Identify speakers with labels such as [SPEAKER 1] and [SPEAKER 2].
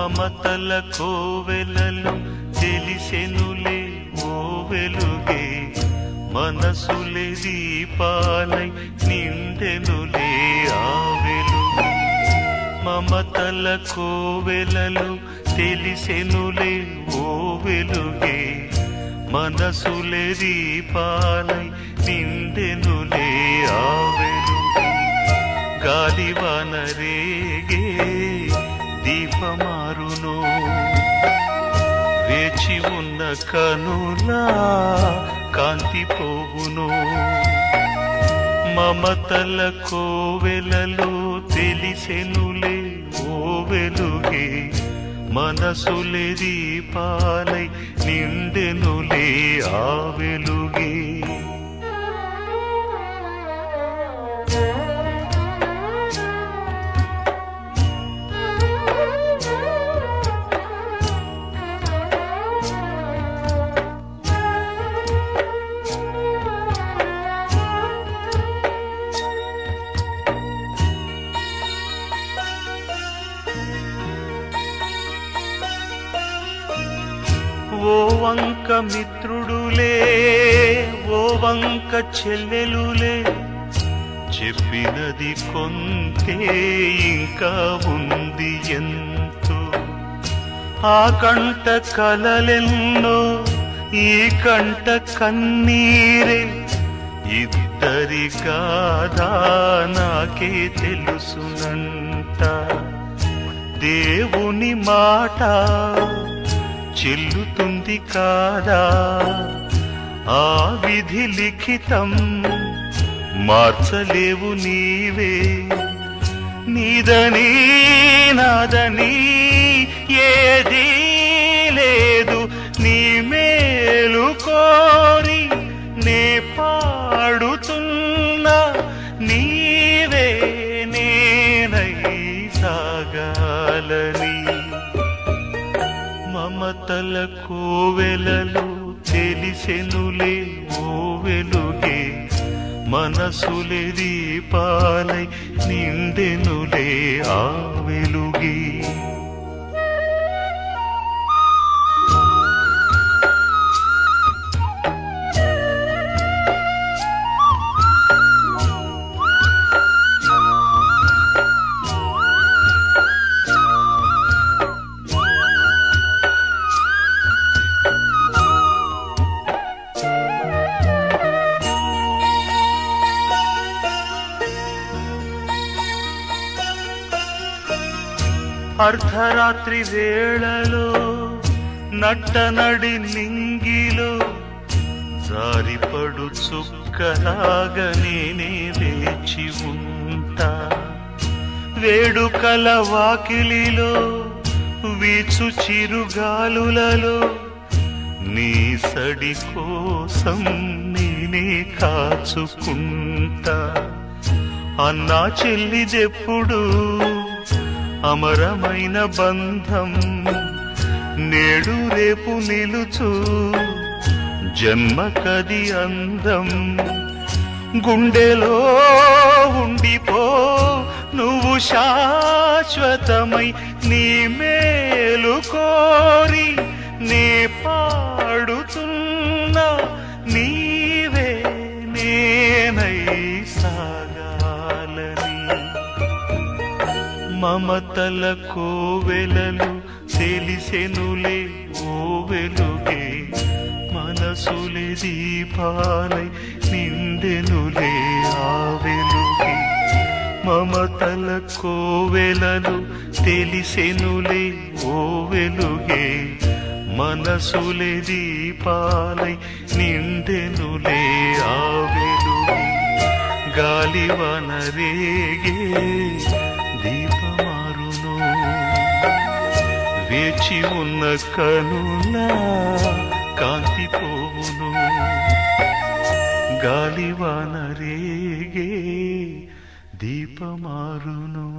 [SPEAKER 1] మమతల కోవెలలో తెలిసెనులే ఓ వెలుగే, మనసులే దీపాలై నిండెనులే ఆ వెలుగే. మమతల కోవెలలో తెలిసెనులే ఓ వెలుగే, మనసులే దీపాలై నిండెనులే ఆ వెలుగే. గాలివాన రేగే దీపమారును, వేచి ఉన్న కనులా కాంతి పోవును. మమతల కోవెలలో తెలిసెనులే ఓ వెలుగే, మనసులే దీపాలై నిండెనులే ఆ వెలుగే. ఓ వంక మిత్రుడులే, ఓ వంక చెల్లెలులే, చెప్పినది కొంతే ఇంకా ఉంది ఎంతో. ఆ కంట కలలెన్నో, ఈ కంట కన్నీరే, ఇద్దరి గాథా నాకే తెలుసునంట. దేవుని మాట చెల్లుతుంది కాదా, ఆ విధి లిఖితం మార్చలేవు నీవే. నీదని నాదని ఏదీ లేదు, నీ మేలు కోరి నే పాడుతున్నా, నీవే నేనై సాగాలని. మమతల కోవెలలో తెలిసెనులే ఓ వెలుగే, మనసులే దీపాలై నిండెనులే ఆ వెలుగే. అర్ధరాత్రి వేళలో నట్టనడి నింగిలో జారిపడు చుక్కలాగా నేనే వేచి ఉంటా. వేడుకల వాకిలిలో వీచు చిరుగాలులలో నీ సడి కోసం నేనే కాచుకుంటా. అన్నా చెల్లిదెప్పుడు అమరమైన బంధం, నేడు రేపు నిలుచు జన్మకది అందం. గుండెలో ఉండిపో నువ్వు శాశ్వతమై, నీ మేలు కోరి నే పాడుతున్నా, నీవే నేనై సాగాలని. మమతల కోవెలలో తెలిసెనులే ఓ వెలుగే, మనసులే దీపాలై నిండెనులే ఆ వెలుగే. మమతల కోవెలలో తెలిసెనులే ఓ వెలుగే, మనసులే దీపాలై నిండెనులే ఆ వెలుగే. గాలివాన రేగే దీపమారును, వేచి ఉన్న కనులా కాంతి పోవును. గాలివాన రేగే దీపమారును.